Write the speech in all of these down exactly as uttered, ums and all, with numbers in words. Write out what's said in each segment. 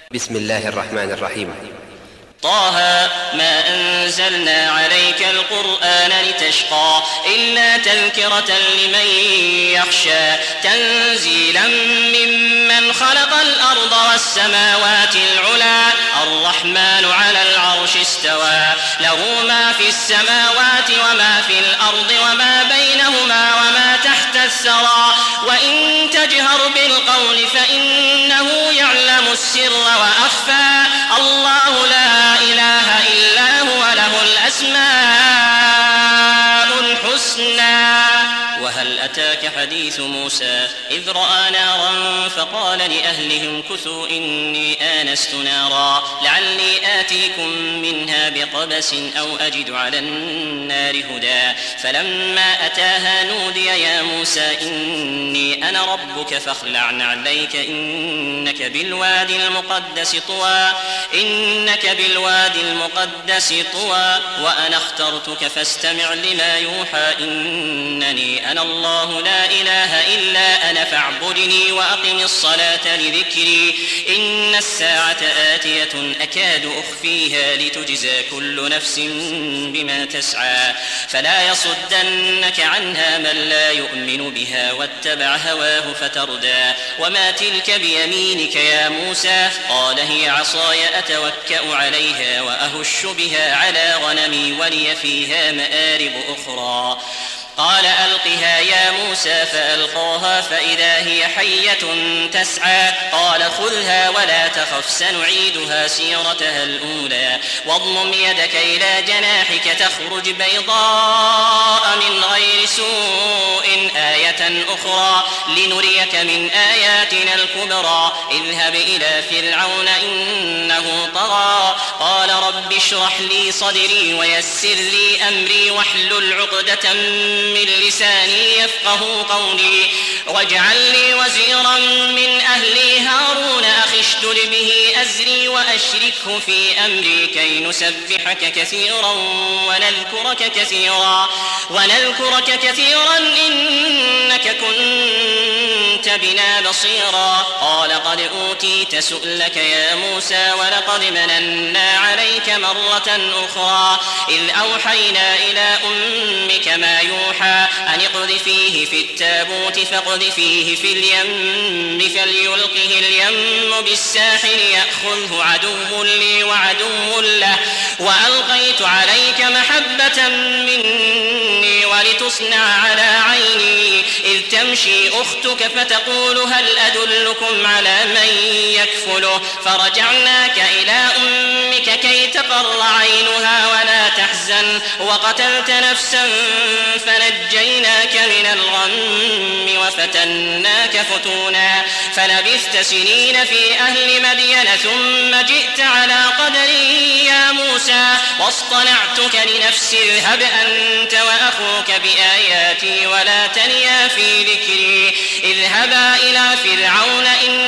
بسم الله الرحمن الرحيم. طه ما أنزلنا عليك القرآن لتشقى إلا تذكرة لمن يخشى تنزيلا ممن خلق الأرض والسماوات العلى الرحمن على العرش استوى له ما في السماوات وما في الأرض وما بينهما وما تحت الثرى وإن تجهر بالقول فإنه يعلم السر وأخفى الله لا إله إلا هو له الأسماء الحسنى. وهل أتاك حديث موسى إذ رأى نارا فقال لأهلهم كثوا إني آنست نارا لعلي آتيكم منها بقبس أو أجد على النار هدى فلما أتاها نودي يا موسى إني أنا ربك فاخلع عليك إنك بالوادي المقدس طوى إنك بالوادي المقدس طوى وأنا اخترتك فاستمع لما يوحى إنني أنا الله لا إله إلا أنا فاعبدني وأقم الصلاة لذكري إن الساعة آتية أكاد أخفيها لتجزى كل نفس بما تسعى فلا يصدنك عنها من لا يؤمن بها واتبع هواه فتردى. وما تلك بيمينك يا موسى قال هي عصاي أتوكأ عليها وأهش بها على غنمي ولي فيها مآرب أخرى قال ألقها يا موسى فألقاها فإذا هي حية تسعى قال خذها ولا تخف سنعيدها سيرتها الأولى واضمم يدك إلى جناحك تخرج بيضاء من غير سوء آية أخرى لنريك من آياتنا الكبرى اذهب إلى فرعون إنه طغى قال رب اشرح لي صدري ويسر لي أمري واحلل عقدة من لساني يفقه قولي واجعل لي وزيرا من أهلي هارون أخي اشدد به أزري وأشركه في أمري كي نسبحك كثيرا ونذكرك كثيرا ونذكرك كثيرا إنك كنت بنا بصيرا قال قد أوتيت سؤلك يا موسى ولقد مننا عليك مرة أخرى إذ أوحينا إلى أمك ما يوحى أن اقذفيه في التابوت فاقذفيه في اليم فليلقه اليم بالساحل يأخذه عدو لي وعدو له وألقيت عليك محبة مني ولتصنع على عيني إذ تمشي أختك فتقول هل أدلكم على من يكفله فرجعناك إلى أمك كي تقر عينها ولا تحزن وقتلت نفسا فنجيناك من الغم وفتناك فتونا فلبثت سنين في أهل مدين ثم جئت على قدري يا موسى واصطنعتك لنفسي اذهب أنت وأخوك بآياتي ولا تنيا في ذكري اذهبا إلى فرعون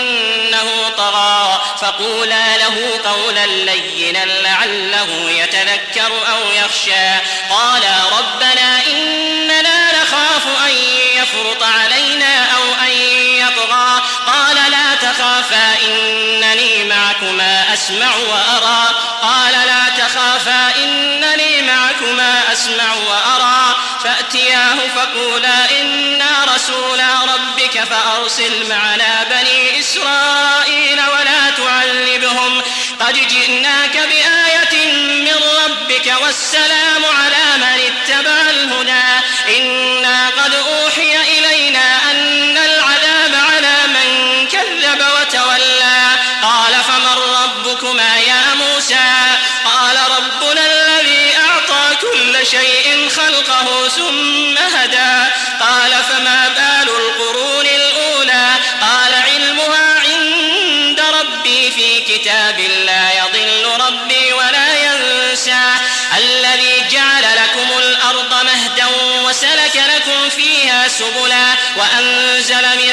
إنه طغى فقولا له قولا لينا لعله يتذكر أو يخشى قالا ربنا إننا نخاف أن يفرط علينا أو أن يطغى قال لا تخافا إنني معكما أسمع وأرى قال لا تخافا إنني معكما أسمع وأرى فأتياه فقولا إنا رسولا ربك فأرسل معنا بني إسرائيل ولا تعذبهم قد جئناك بآية من ربك والسلام على من اتبع الهدى إنا قد أوحي إلينا أن العذاب على من كذب وتولى قال فمن ربكما يا موسى قال ربنا الذي أعطى كل شيء خلقه ثم هدى قال فما بال القرون الأولى قال علمها عند ربي في كتاب لا يضل ربي ولا ينسى الذي جعل لكم الأرض مهدا وسلك لكم فيها سبلا وأنزل من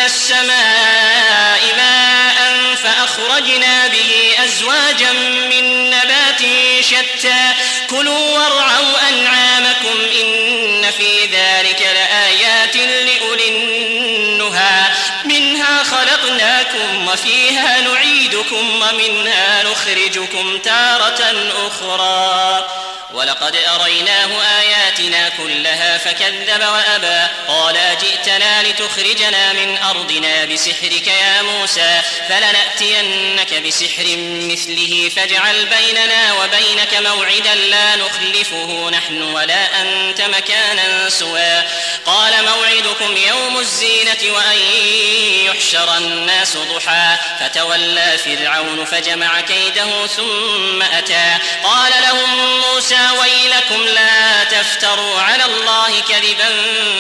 السماء ماء فأخرجنا به أزواجا من نبات شتى كلوا وارعوا أنعامكم إن في ذلك لآيات لأولي النهى منها خلقناكم وفيها نعيدكم أرضكم ومنها نخرجكم تارة أخرى ولقد أريناه آياتنا كلها فكذب وأبى قالا جئتنا لتخرجنا من أرضنا بسحرك يا موسى فلنأتينك بسحر مثله فاجعل بيننا وبينك موعدا لا نخلفه نحن ولا أنت مكانا سوى قال موعدكم يوم الزينة وأن يحشر الناس ضحى فتولى فرعون فجمع كيده ثم أتى قال لهم موسى ويلكم لا تفتروا على الله كذبا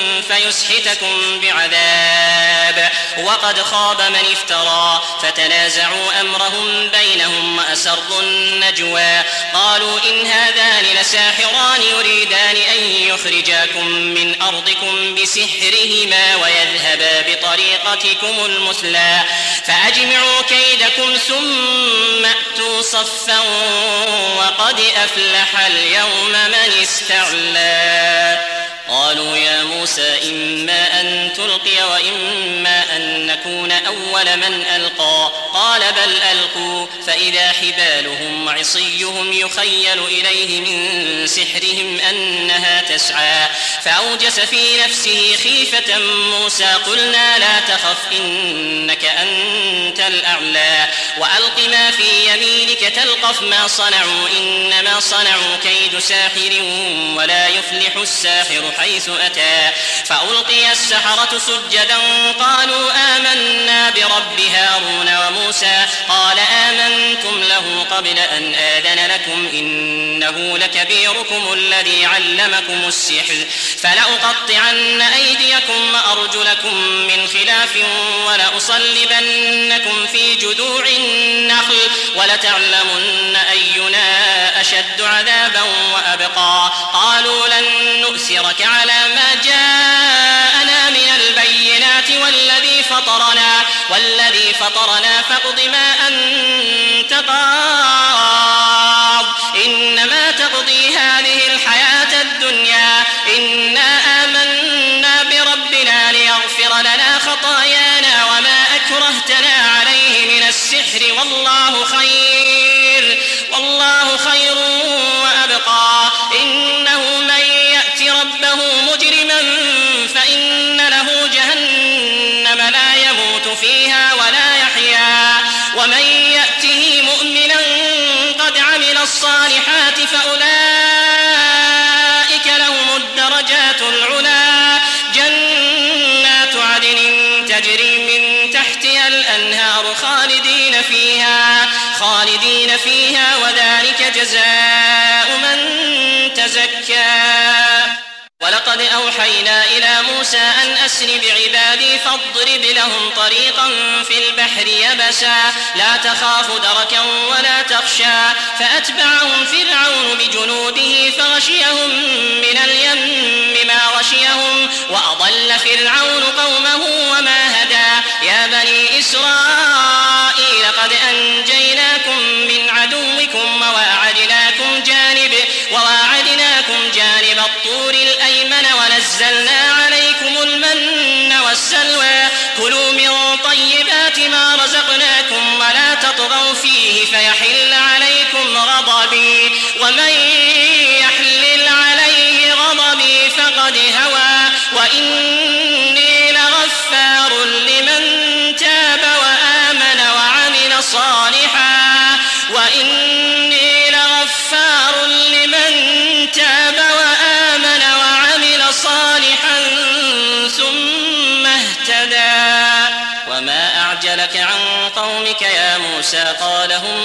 فيسحتكم بعذاب وقد خاب من افترى فتنازعوا أمرهم بينهم وأسروا النجوى قالوا إن هذان لساحران يريدان أن يخرجاكم من أرضكم بسحرهما ويذهبا بطريقتكم المثلى فأجمعوا كيدكم ثم أتوا صفا وقد أفلح اليوم من استعلى قالوا يا موسى إما أن تلقي وإما أن نكون أول من ألقى قال بل ألقوا فإذا حبالهم وعصيهم يخيل إليه من سحرهم أنها تسعى فأوجس في نفسه خيفة موسى قلنا لا تخف إنك أنت الأعلى وألق ما في يمينك تلقف ما صنعوا إنما صنعوا كيد ساحر ولا يفلح الساحر حيث أتى فألقي السحرة سجدا قالوا آمنا برب هارون وموسى قال آمنتم له قبل أن آذن لكم إنه لكبيركم الذي علمكم السحر فلأقطعن أيديكم وأرجلكم من خلاف ولأصلبنكم في جذوع النخل ولتعلمن أينا أشد عذابا وأبقى قالوا لن نؤثرك على ما جاءنا من البينات والذي فطرنا والذي فطرنا فاقض ما أنت قاض إنما تقضي هذه الحياة الدنيا إنا آمنا بربنا ليغفر لنا خطايانا وما أكرهتنا عليه من السحر والله خير والله خير وأبقى إنه من يأت ربه مجرما فإن له جهنم لا يموت فيها ولا يحيا ومن يأته مؤمنا قد عمل الصالحات فأولئك لهم الدرجات العلا جنات عدن تجري من تحتها الأنهار خالدين فيها خالدين فيها وذلك جزاء من تزكى ولقد أوحينا إلى موسى أن أسر بعبادي فاضرب لهم طريقا في البحر يبسا لا تخاف دركا ولا تخشى فأتبعهم فرعون بجنوده فغشيهم من اليم ما غشيهم وأضل فرعون قومه وما هدى يا بني إسرائيل قد أنجيناكم من عدوكم وواعدناكم جانب وواعدناكم جانب الطور الأيمن ونزلنا عليكم المن والسلوى كلوا من طيبات ما رزقناكم ولا تطغوا فيه فيحل عليكم غضبي ومن يحلل عليه غضبي فقد هوى وإني لغفار لمن تاب وآمن وعمل صالحا وإني لغفار لمن تاب وآمن وعمل صالحا ثم اهتدى وما أعجلك عن قومك يا موسى قال هم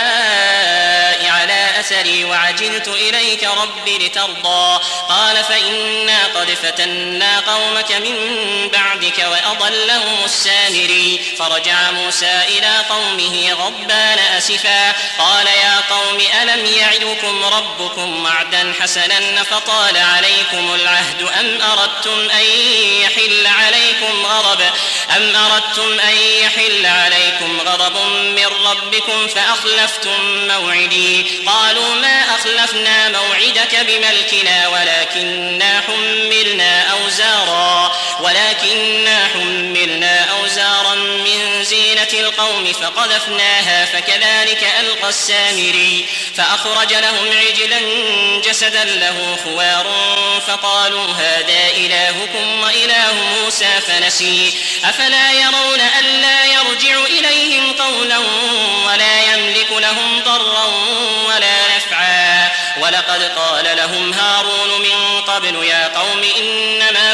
أولئك على أثري وعجلت إليك رب لترضى قال فإنا قد فتنا قومك من بعدك وأضلهم السامري فرجع موسى إلى قومه غضبان أسفا قال يا قوم ألم يعدكم ربكم وعدا حسنا فطال عليكم العهد أم أردتم أن يحل عليكم غضب أم أردتم أن يحل عليكم غضب من ربكم فأخلفتم موعدي قالوا ما أخلفنا موعدك بملكنا ولكننا حملنا أوزارا ولكننا حملنا أوزارا من زينة زينة القوم فقذفناها فكذلك ألقى السامري فأخرج لهم عجلا جسدا له خوار فقالوا هذا إلهكم وإله موسى فنسي أفلا يرون ألا يرجع إليهم قولا ولا يملك لهم ضرا ولا نفعا ولقد قال لهم هارون من قبل يا قوم إنما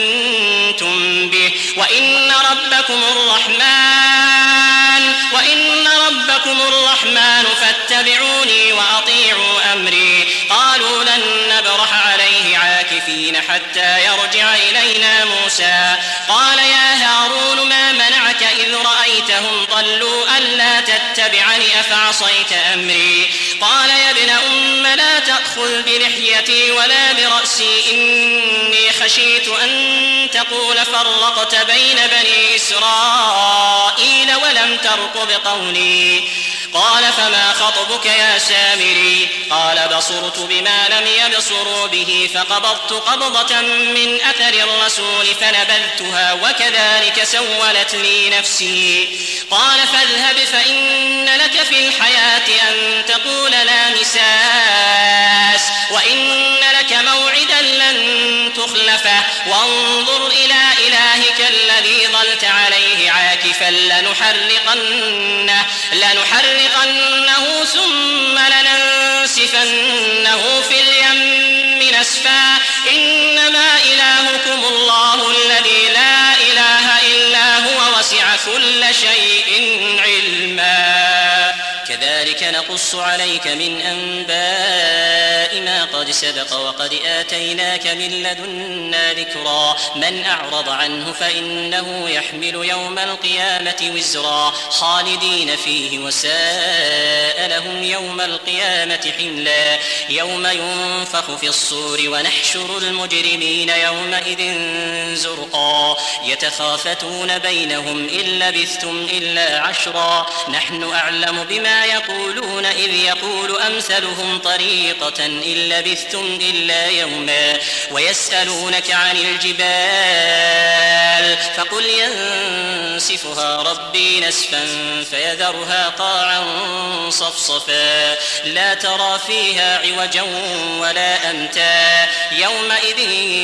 فتنتم به وإن ربكم الرحمن وإن ربكم الرحمن فاتبعوني وأطيعوا أمري قالوا لن نبرح عليه عاكفين حتى يرجع إلينا موسى قال يا هارون ما منعك إذ رأيتهم ضلوا ألا تتبعني أفعصيت أمري قال يا ابن أم لا تأخذ بلحيتي ولا برأسي إني خشيت أن تقول فرقت بين بني إسرائيل ولم ترقب قولي قال فما خطبك يا سامري قال بصرت بما لم يبصروا به فقبضت قبضة من أثر الرسول فنبذتها وكذلك سولت لي نفسي قال فاذهب فإن لك في الحياة أن تقول لا مساس وإن لك موعدا لن تخلفه وانظر إلى إلهك الذي ظلت عليه عاكفا لنحرقنه, لنحرقنه ثم لننسفنه في اليم نسفا إنما إلهكم الله الذي لا إله إلا هو وسع كل شيء علما كذلك نقص عليك من أنباء ما قد سبق وقد آتيناك من لدنا ذكرا من أعرض عنه فإنه يحمل يوم القيامة وزرا خالدين فيه وساء لهم يوم القيامة حملا يوم ينفخ في الصور ونحشر المجرمين يومئذ زرقا يتخافتون بينهم إن لبثتم إلا عشرا نحن أعلم بما يقولون إذ يقول أمثلهم طريقة إن لبثتم إلا يوما ويسألونك عن الجبال فقل ينسفها ربي نسفا فيذرها قاعا صفصفا لا ترى فيها عوجا ولا أمتا يومئذ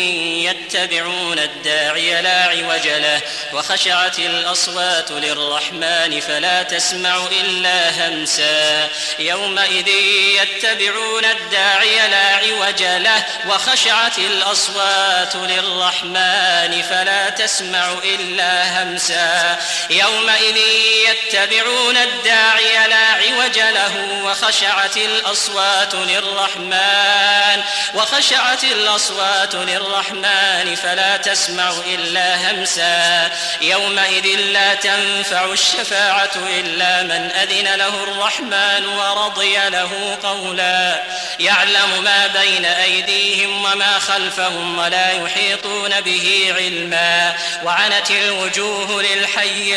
يتبعون الداعي لا عوج له وخشعت الأصوات للرحمن فلا تسمع إلا همسا يومئذ يتبعون الداعي لا عوج له وخشعت الأصوات للرحمن فلا تسمع إلا همسا يومئذ يتبعون الداعي لا عوج له وخشعت الأصوات للرحمن وخشعت الأصوات للرحمن فلا تسمع إلا همسا يومئذ لا تنفع الشفاعة إلا من أذن له الرحمن ورضي له قولا يعلم ما بين أيديهم وما خلفهم ولا يحيطون به علما وعنت الوجوه للحي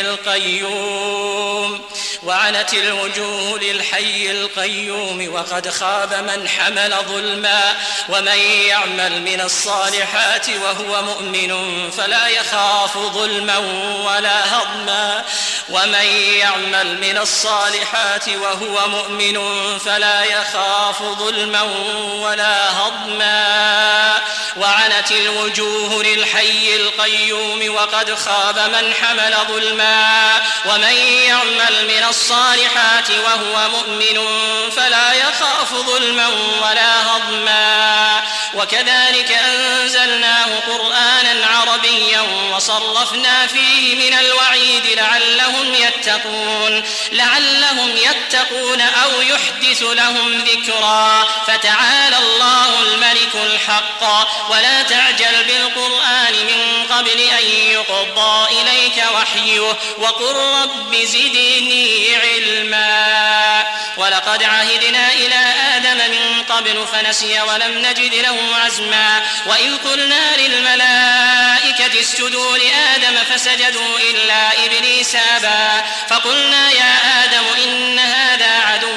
القيوم وعنت الوجوه للحي القيوم وقد خاب من حمل ظلما ومن يعمل من الصالحات وهو مؤمن فلا يخاف ظلما ولا هضما ومن يعمل من الصالحات وهو مؤمن فلا يخاف ظلما ولا هضما وعنت الوجوه للحي القيوم وقد خاب من حمل ظلما ومن يعمل من الصالحات وهو مؤمن فلا يخاف ظلما ولا هضما وكذلك أنزلناه قرآنا عربيا وصرفنا فيه من الوعيد لعلهم يتقون لعلهم يتقون أو يحدث لهم ذكرا فتعالى الله الملك الحق ولا تعجل بالقرآن من قبل أن يقضى إليك وحيه وقل رب زدني علما ولقد عهدنا إلى آدم من قبل فنسي ولم نجد له عزما وإذ قلنا للملائكة اسجدوا لآدم فسجدوا إلا إبليس أبى فقلنا يا آدم إن هذا عدو لك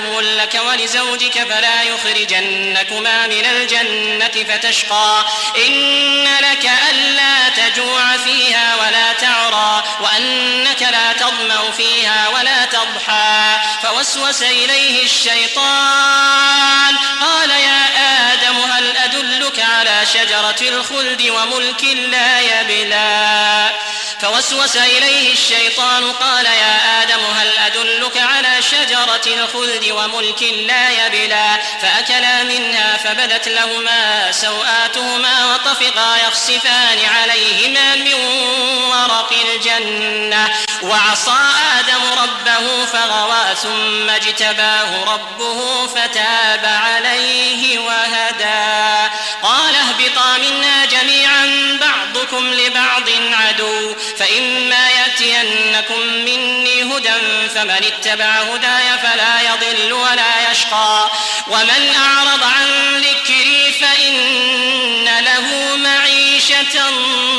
لك ولزوجك فلا يخرجنكما من الجنة فتشقى إن لك ألا تجوع فيها ولا تعرى وأنك لا تظمأ فيها ولا تضحى فوسوس إليه الشيطان قال يا آدم هل أدلك على شجرة الخلد وملك لا يبلى فوسوس إليه الشيطان قال يا آدم هل أدلك على شجرة الخلد وملك لا يبلى فأكلا منها فبدت لهما سوآتهما وطفقا يخصفان عليهما من ورق الجنة وعصى آدم ربه فغوى ثم اجتباه ربه فتاب عليه وهدى قال اهبطا منا جميعا بعضكم لبعض عدو فإما يأتينكم مني هدى فمن اتبع هداي فلا يضل ولا يشقى ومن أعرض عن ذكري فإن له معيشة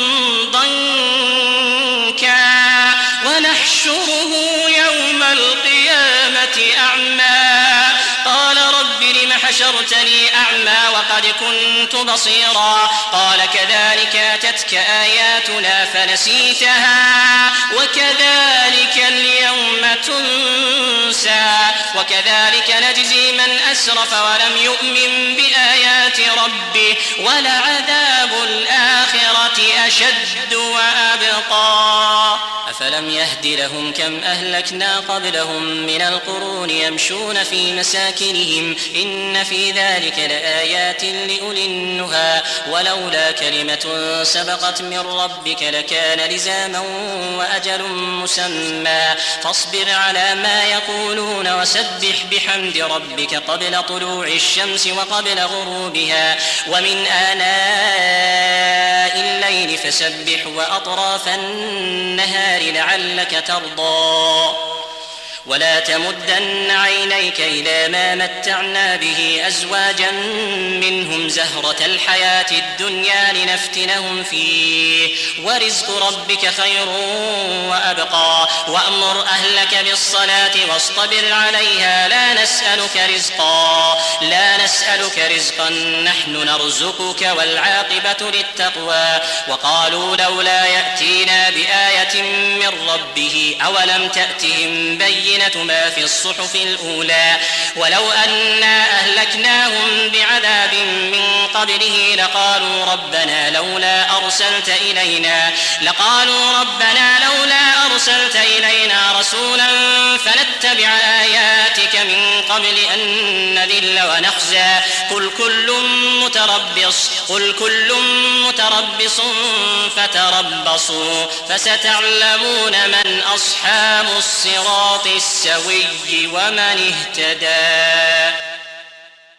ضنكا ونحشره يوم القيامة أعمى قال رب لم حشرتني أعمى وقد كنت بصيرا قال كذلك أتتك آياتنا فنسيتها وكذلك اليوم تنسى وكذلك نجزي من أسرف ولم يؤمن بآيات ربه ولعذاب الآخرة أشد وأبقى أفلم يهد لهم كم أهلكنا قبلهم من القرون يمشون في مساكنهم إن في ذلك لآيات لأولي النهى ولولا كلمة سبقت من ربك لكان لزاما وأجل مسمى فاصبر على ما يقولون وسبح بحمد ربك قبل طلوع الشمس وقبل غروبها ومن آناء الليل فسبح وأطراف النهار لعلك ترضى ولا تمدن عينيك إلى ما متعنا به أزواجا منهم زهرة الحياة الدنيا لنفتنهم فيه ورزق ربك خير وأبقى وأمر أهلك بالصلاة واصطبر عليها لا نسألك رزقا لا نسألك رزقا نحن نرزقك والعاقبة للتقوى وقالوا لولا يأتينا بآية من ربه أولم تأتهم بينة ما في الصحف الأولى ولو أنا أهلكناهم بعذاب من قبله لقالوا ربنا لولا أرسلت إلينا لقالوا ربنا لولا أرسلت إلينا رسولا فنتبع آياتك من قبل أن نذل ونخزى قل كل متربص قل كل متربص فتربصوا فستعلمون من أصحاب الصراط السوي ومن اهتدى